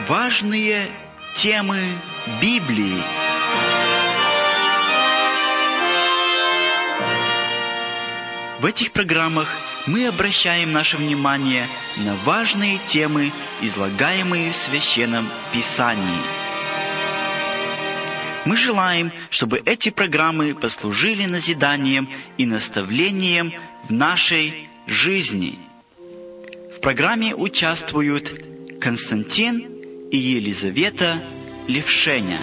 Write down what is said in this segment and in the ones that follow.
Важные темы Библии. В этих программах мы обращаем наше внимание на важные темы, излагаемые в Священном Писании. Мы желаем, чтобы эти программы послужили назиданием и наставлением в нашей жизни. В программе участвуют Константин и Елизавета Левшеня.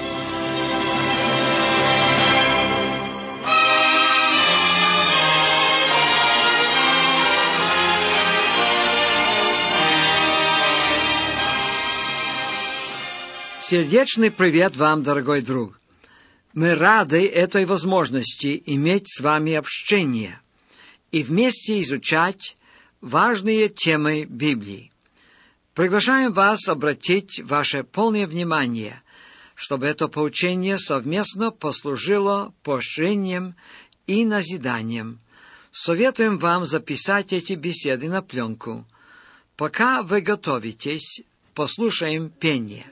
Сердечный привет вам, дорогой друг! Мы рады этой возможности иметь с вами общение и вместе изучать важные темы Библии. Приглашаем вас обратить ваше полное внимание, чтобы это поучение совместно послужило поощрением и назиданием. Советуем вам записать эти беседы на пленку. Пока вы готовитесь, послушаем пение.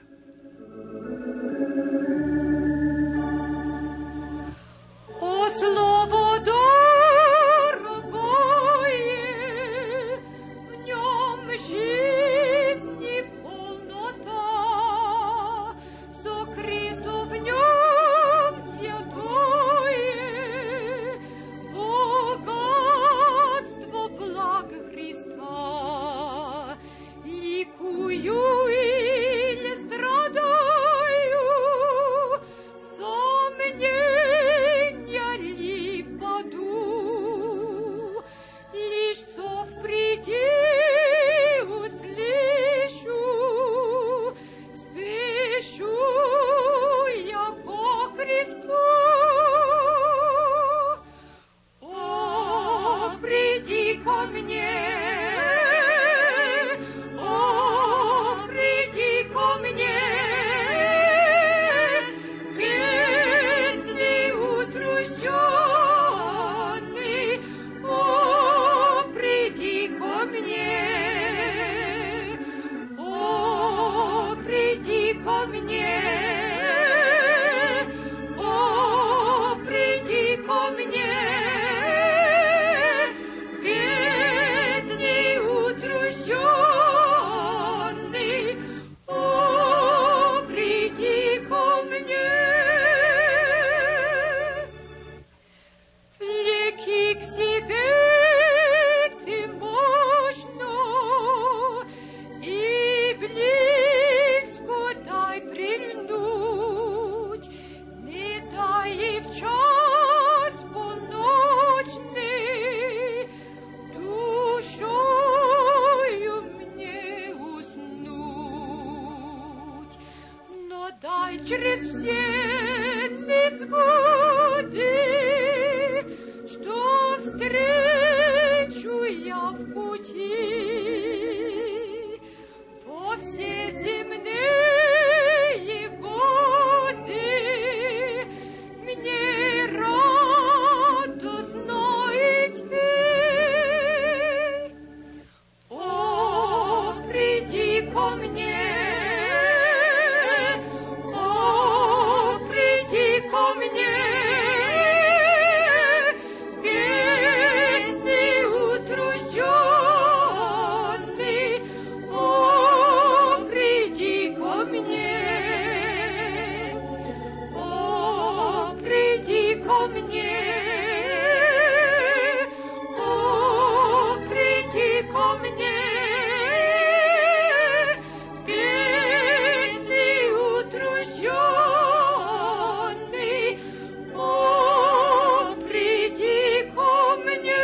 Слово дорогое, в нем жизни полнота, сокрыто в нем святое богатство благ Христа. Ликую или страдаю, сомнения ли впаду, лишь сов приди услышу, спешу я ко Христу. О, приди ко мне, о, приди ко мне, бедный, утружденный, о, приди ко мне, о, приди ко мне, о, приди ко мне, бедный, утружденный, о, приди ко мне. Влеки к себе ты мощно и близко дай прильнуть, не дай и в час полночный душою мне уснуть, но дай через все невзгоды, что встречу я в пути, по все земные годы мне радостно идти. О, приди ко мне, о, приди ко мне, бедный, утружденный, о, приди ко мне, о, приди ко мне, о, приди ко мне, бедный, утружденный, о, приди ко мне.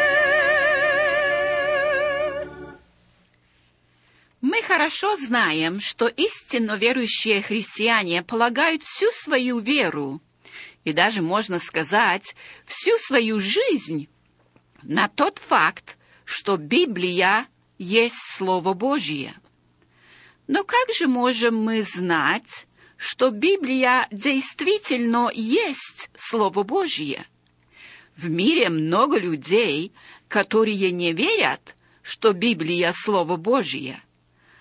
Мы хорошо знаем, что истинно верующие христиане полагают всю свою веру, и даже, можно сказать, всю свою жизнь на тот факт, что Библия есть Слово Божье. Но как же можем мы знать, что Библия действительно есть Слово Божье? В мире много людей, которые не верят, что Библия — Слово Божье.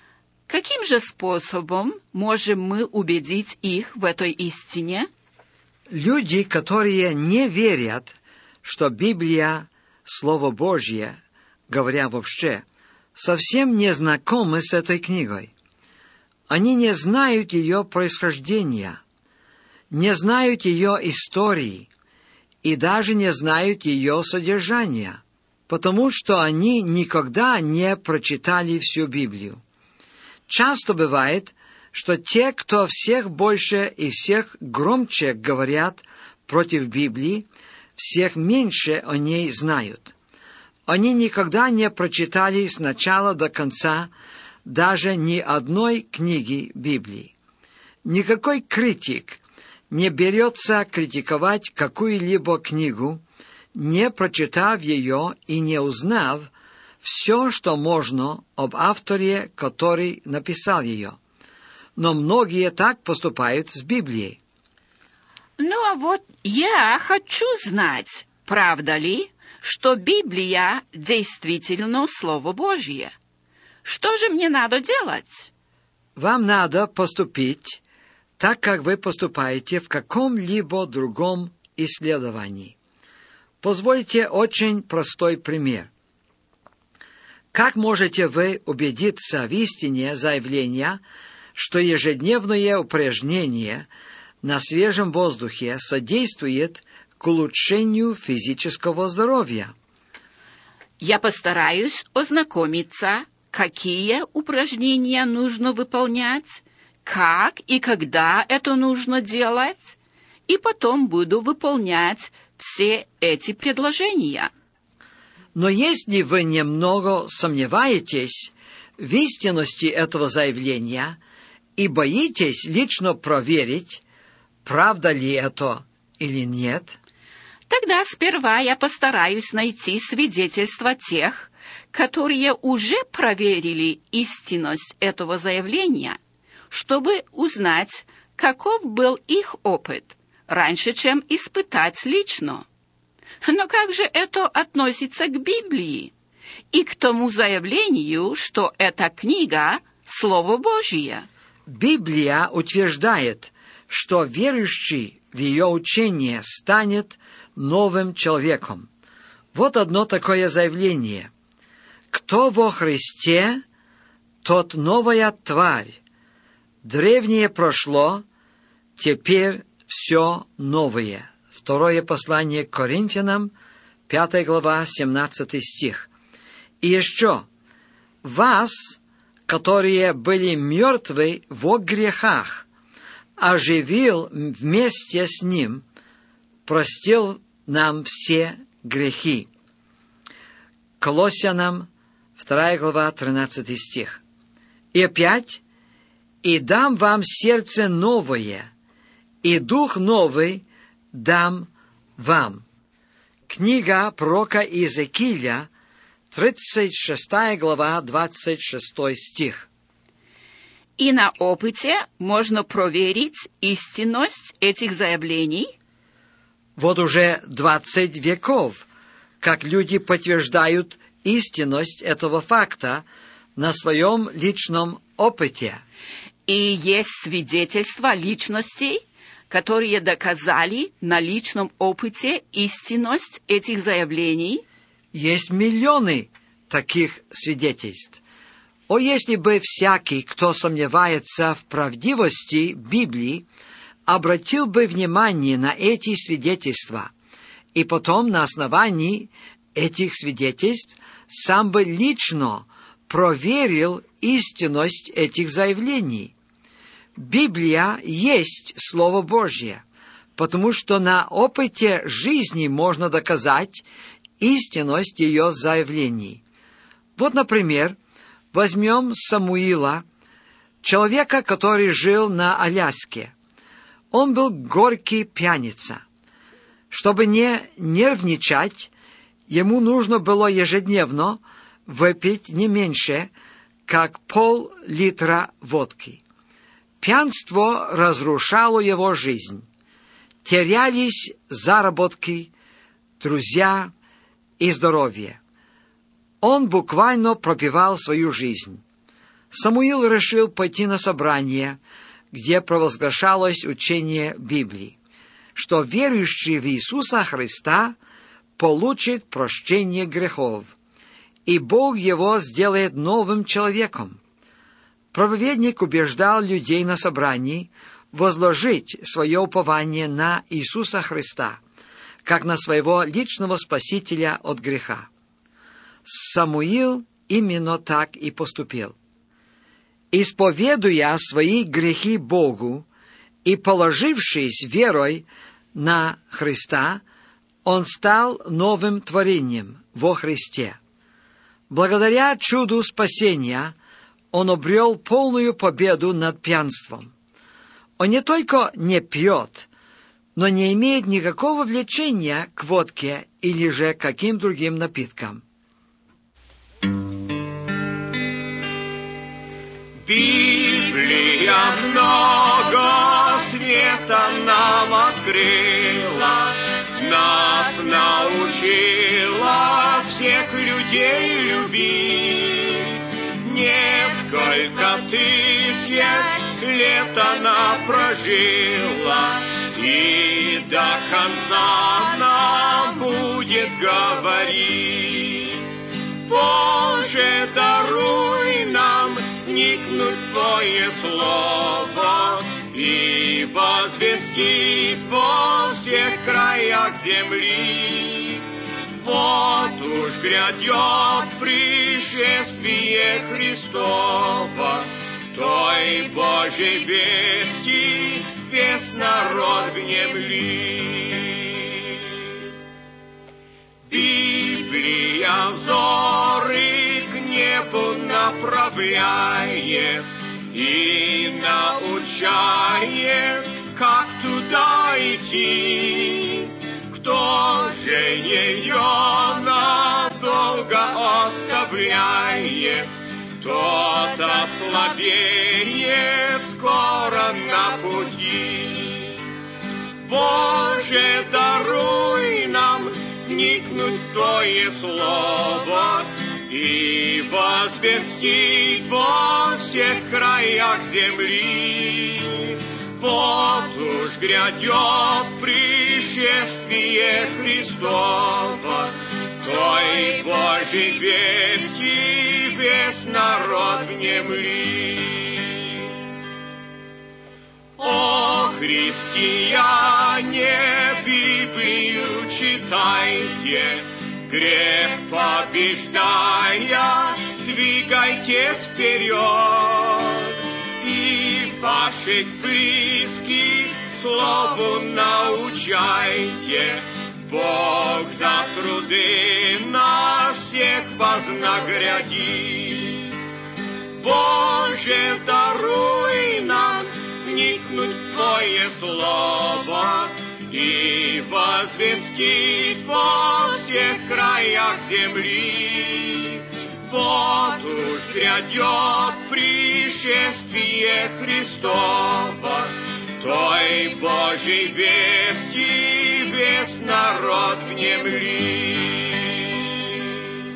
Каким же способом можем мы убедить их в этой истине? Люди, которые не верят, что Библия — Слово Божье, говоря вообще, совсем не знакомы с этой книгой. Они не знают ее происхождения, не знают ее истории и даже не знают ее содержания, потому что они никогда не прочитали всю Библию. Часто бывает, что те, кто всех больше и всех громче говорят против Библии, всех меньше о ней знают. Они никогда не прочитали с начала до конца даже ни одной книги Библии. Никакой критик не берется критиковать какую-либо книгу, не прочитав ее и не узнав все, что можно об авторе, который написал ее. Но многие так поступают с Библией. Ну, а вот я хочу знать, правда ли, что Библия действительно Слово Божье. Что же мне надо делать? Вам надо поступить так, как вы поступаете в каком-либо другом исследовании. Позвольте очень простой пример. Как можете вы убедиться в истине заявления, что ежедневное упражнение на свежем воздухе содействует к улучшению физического здоровья? Я постараюсь ознакомиться, какие упражнения нужно выполнять, как и когда это нужно делать, и потом буду выполнять все эти предложения. Но если вы немного сомневаетесь в истинности этого заявления и боитесь лично проверить, правда ли это или нет, тогда сперва я постараюсь найти свидетельства тех, которые уже проверили истинность этого заявления, чтобы узнать, каков был их опыт, раньше, чем испытать лично. Но как же это относится к Библии и к тому заявлению, что эта книга — Слово Божье? Библия утверждает, что верующий в ее учение станет новым человеком. Вот одно такое заявление. «Кто во Христе, тот новая тварь. Древнее прошло, теперь все новое». Второе послание к Коринфянам, 5 глава, 17 стих. И еще, «Вас, которые были мертвы во грехах, оживил вместе с Ним, простил нам все грехи». Колоссянам, 2 глава, 13 стих. И опять, «И дам вам сердце новое, и дух новый дам вам». Книга пророка Иезекииля, 36 глава, 26 стих. И на опыте можно проверить истинность этих заявлений? Вот уже 20 веков, как люди подтверждают истинность этого факта на своем личном опыте. И есть свидетельства личностей, которые доказали на личном опыте истинность этих заявлений? Есть миллионы таких свидетельств. О, если бы всякий, кто сомневается в правдивости Библии, обратил бы внимание на эти свидетельства, и потом на основании этих свидетельств сам бы лично проверил истинность этих заявлений. Библия есть Слово Божье, потому что на опыте жизни можно доказать истинность ее заявлений. Вот, например, возьмем Самуила, человека, который жил на Аляске. Он был горький пьяница. Чтобы не нервничать, ему нужно было ежедневно выпить не меньше, как пол-литра водки. Пьянство разрушало его жизнь. Терялись заработки, друзья и здоровье. Он буквально пропивал свою жизнь. Самуил решил пойти на собрание, где провозглашалось учение Библии, что верующий в Иисуса Христа получит прощение грехов, и Бог его сделает новым человеком. Проповедник убеждал людей на собрании возложить свое упование на Иисуса Христа, как на своего личного спасителя от греха. Самуил именно так и поступил. Исповедуя свои грехи Богу и положившись верой на Христа, он стал новым творением во Христе. Благодаря чуду спасения он обрел полную победу над пьянством. Он не только не пьет, но не имеет никакого влечения к водке или же каким другим напиткам. Библия много света нам открыла, нас научила всех людей любить. Несколько тысяч лет она прожила, и до конца нам будет говорить. Боже, даруй нам вникнуть в Твое Слово и возвестить во всех краях земли. Вот уж грядет пришествие Христово, той Божьей вести весь народ внемли. Библия взоры к небу направляет и научает, как туда идти. Кто же ее надолго оставляет, тот ослабеет скоро на пути. Боже, даруй нам вникнуть в Твое Слово и возвестить во всех краях земли. Вот уж грядет пришествие Христово, той Божьей вести весь народ внемли. О, христиане, Библию читайте, грех побеждая, двигайтесь вперед. И ваших близких слову научайте, Бог за труды нас всех вознаградит. Боже, даруй нам вникнуть в Твое Слово и возвестить во всех краях земли. Вот уж грядет пришествие Христово, той Божьей вести весь народ внемли.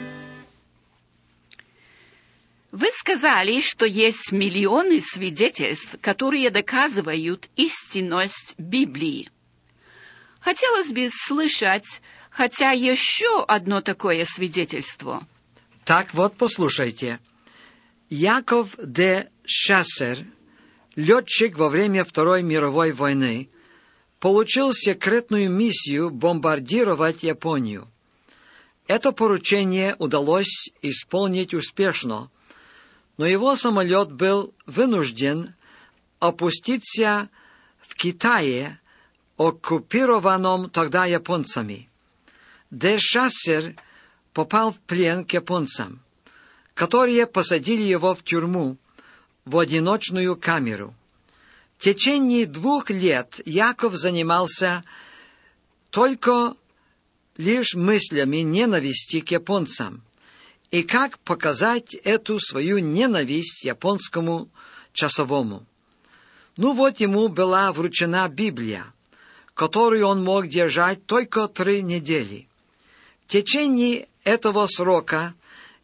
Вы сказали, что есть миллионы свидетельств, которые доказывают истинность Библии. Хотелось бы слышать хотя еще одно такое свидетельство. Так вот, послушайте. Яков де Шассер, летчик во время Второй мировой войны, получил секретную миссию бомбардировать Японию. Это поручение удалось исполнить успешно, но его самолет был вынужден опуститься в Китае, оккупированном тогда японцами. Де Шассер попал в плен к японцам, которые посадили его в тюрьму, в одиночную камеру. В течение 2 лет Яков занимался только лишь мыслями ненависти к японцам и как показать эту свою ненависть японскому часовому. Ну вот ему была вручена Библия, которую он мог держать только 3 недели. В течение этого срока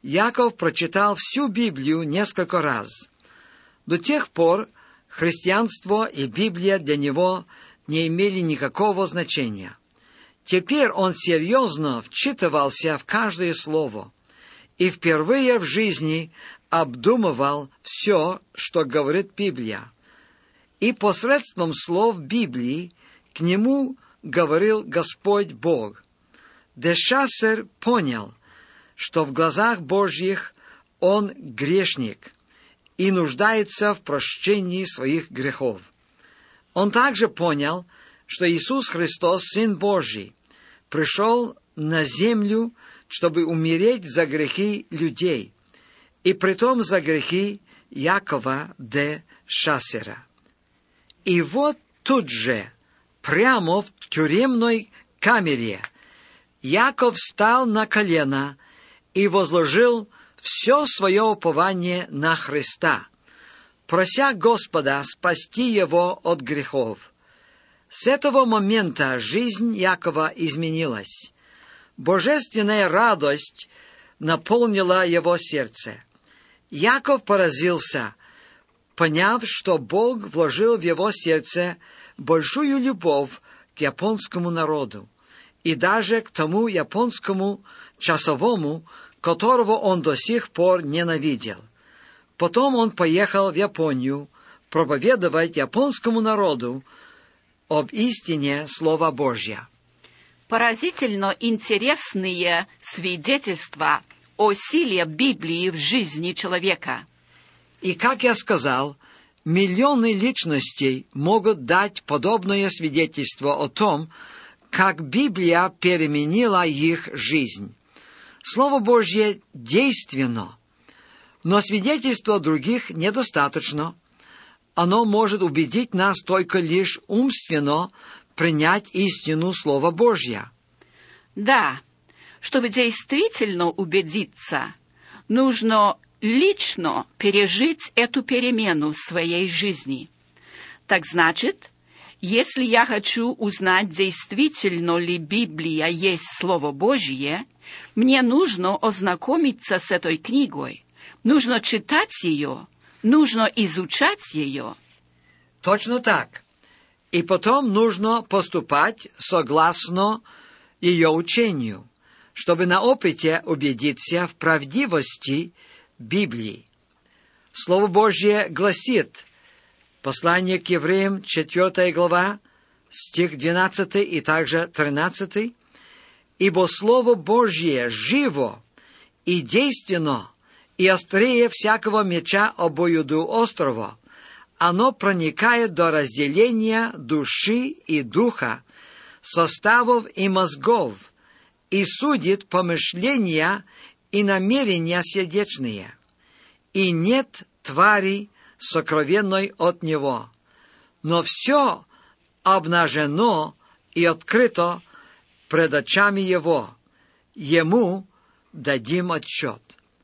Яков прочитал всю Библию несколько раз. До тех пор христианство и Библия для него не имели никакого значения. Теперь он серьезно вчитывался в каждое слово и впервые в жизни обдумывал все, что говорит Библия. И посредством слов Библии к нему говорил Господь Бог. Де Шассер понял, что в глазах Божьих он грешник и нуждается в прощении своих грехов. Он также понял, что Иисус Христос, Сын Божий, пришел на землю, чтобы умереть за грехи людей, и притом за грехи Якова де Шассера. И вот тут же, прямо в тюремной камере, Яков встал на колено и возложил все свое упование на Христа, прося Господа спасти его от грехов. С этого момента жизнь Якова изменилась. Божественная радость наполнила его сердце. Яков поразился, поняв, что Бог вложил в его сердце большую любовь к японскому народу и даже к тому японскому часовому, которого он до сих пор ненавидел. Потом он поехал в Японию проповедовать японскому народу об истине Слова Божьего. Поразительно интересные свидетельства о силе Библии в жизни человека. И, как я сказал, миллионы личностей могут дать подобное свидетельство о том, как Библия переменила их жизнь. Слово Божье действенно, но свидетельства других недостаточно. Оно может убедить нас только лишь умственно принять истину Слова Божьего. Да, чтобы действительно убедиться, нужно лично пережить эту перемену в своей жизни. Так значит, если я хочу узнать, действительно ли Библия есть Слово Божье, мне нужно ознакомиться с этой книгой, нужно читать ее, нужно изучать ее. Точно так. И потом нужно поступать согласно ее учению, чтобы на опыте убедиться в правдивости Библии. Слово Божье гласит, послание к евреям, 4 глава, стих 12 и также 13, «Ибо Слово Божье живо и действенно, и острее всякого меча обоюдоострого. Оно проникает до разделения души и духа, составов и мозгов, и судит помышления и намерения сердечные. И нет твари сокровенной от него, но все обнажено и открыто пред очами его. Ему дадим отчет».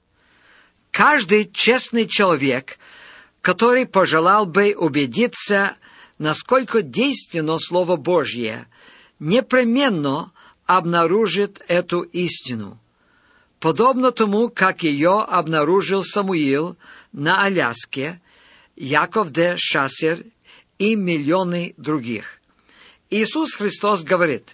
Каждый честный человек, который пожелал бы убедиться, насколько действенно Слово Божье, непременно обнаружит эту истину, подобно тому, как ее обнаружил Самуил на Аляске, Яков де Шассер и миллионы других. Иисус Христос говорит,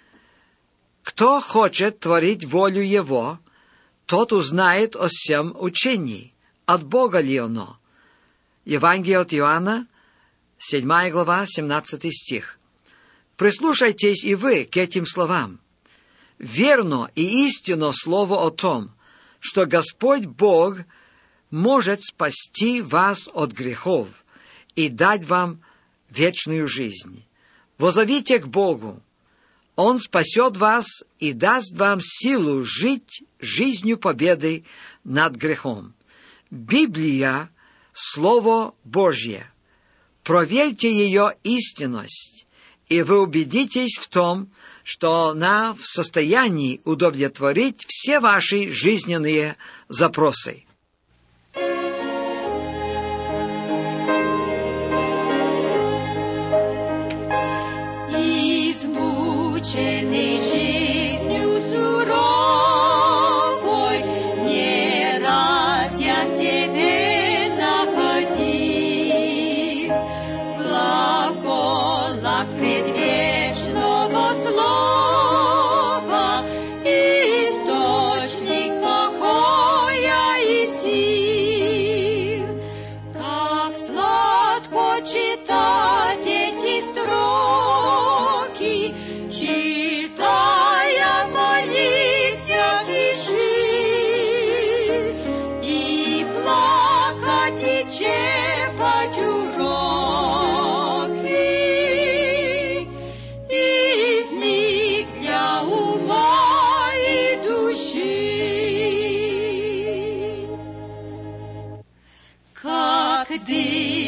«Кто хочет творить волю Его, тот узнает о всем учении, от Бога ли оно». Евангелие от Иоанна, 7 глава, 17 стих. Прислушайтесь и вы к этим словам. Верно и истинно слово о том, что Господь Бог может спасти вас от грехов и дать вам вечную жизнь. Воззовите к Богу. Он спасет вас и даст вам силу жить жизнью победы над грехом. Библия — Слово Божье. Проверьте ее истинность, и вы убедитесь в том, что она в состоянии удовлетворить все ваши жизненные запросы. Измученный жизнью суровой, не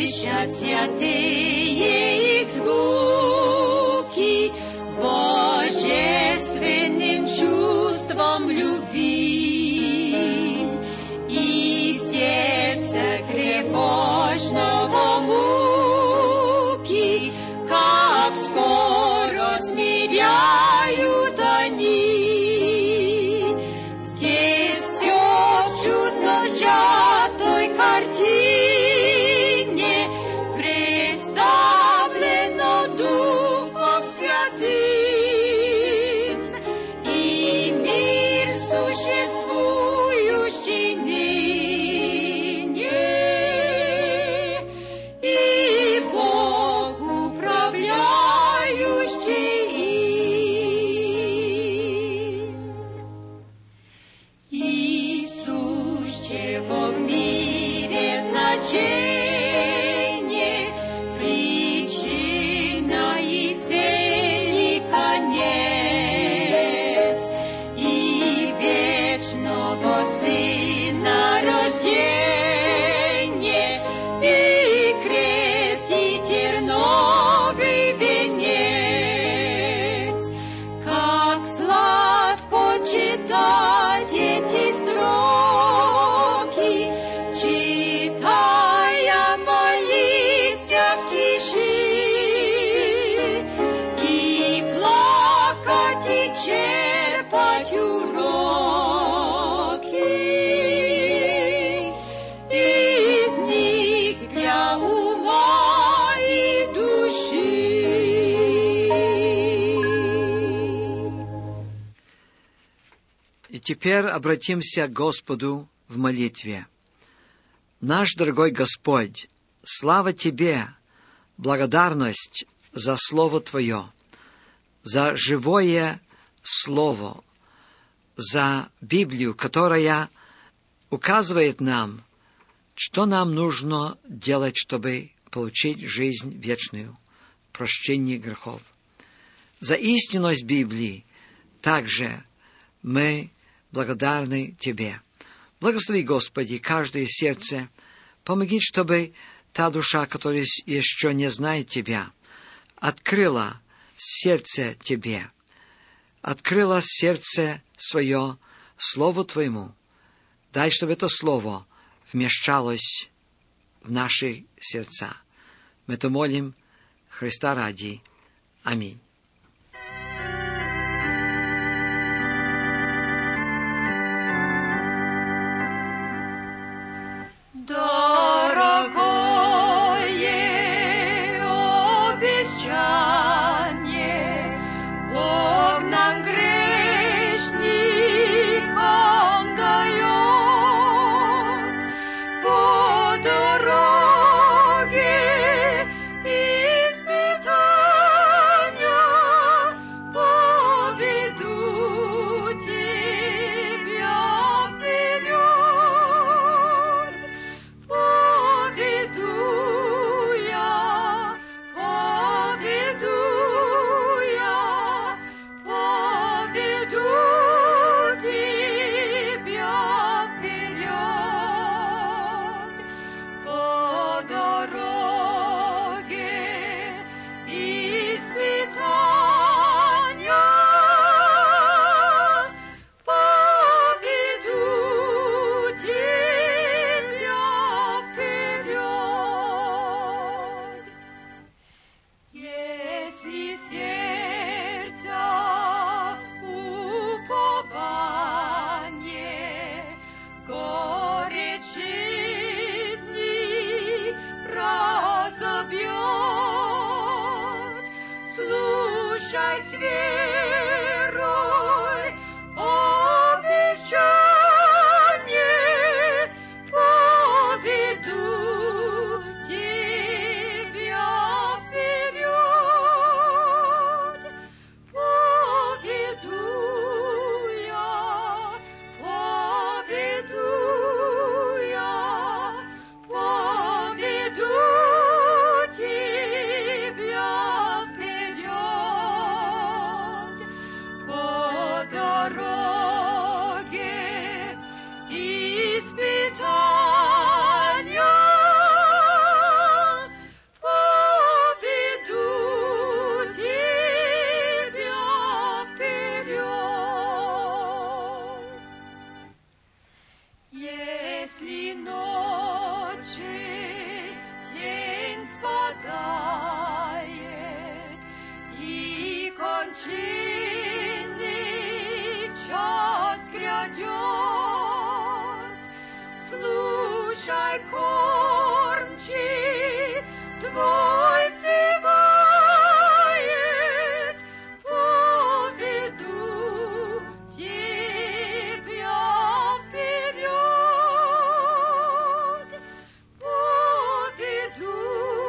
звучат святые звуки божественным чувством любви, и сердце тревожного муки, как скоро смиряют они. Здесь все в чудно сжатой картине представлено Духом Святым, и мир существующий ныне, и Бог управляющий им. Сущего в мире значение, причина и цель, и конец, и вечного Сына рождение, и крест, и терновый венец. Как сладко читать эти строки, читая, молиться в тиши, и плакать, и черпать уроки из них для ума и души. И теперь обратимся к Господу в молитве. Наш дорогой Господь, слава Тебе, благодарность за Слово Твое, за живое Слово, за Библию, которая указывает нам, что нам нужно делать, чтобы получить жизнь вечную, прощение грехов. За истинность Библии также мы благодарны Тебе. Благослови, Господи, каждое сердце. Помоги, чтобы та душа, которая еще не знает Тебя, открыла сердце Тебе, открыла сердце свое Слову Твоему. Дай, чтобы это Слово вмещалось в наши сердца. Мы это молим Христа ради. Аминь. Дорогое обещание Бог нам грешникам дает. По дороге испытания поведу тебя вперед. Поведу я тебя вперед. По дороге испытания поведу тебя вперед. Если сердца упование горечь жизни разобьет, слушай с верой обещание, поведу тебя вперед. Поведу я поведу тебя вперед. Чинный час грядет, слушай, кормчий твой взывает, поведу тебя вперед, поведу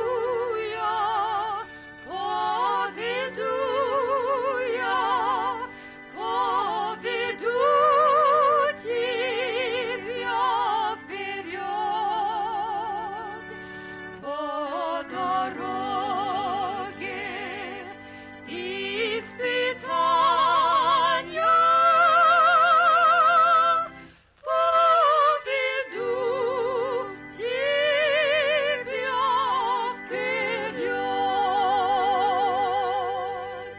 я тебя вперед. По дороге испытания поведу тебя вперед.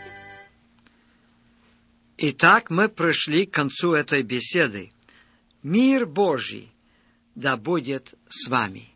Итак, мы пришли к концу этой беседы. Мир Божий да будет с вами.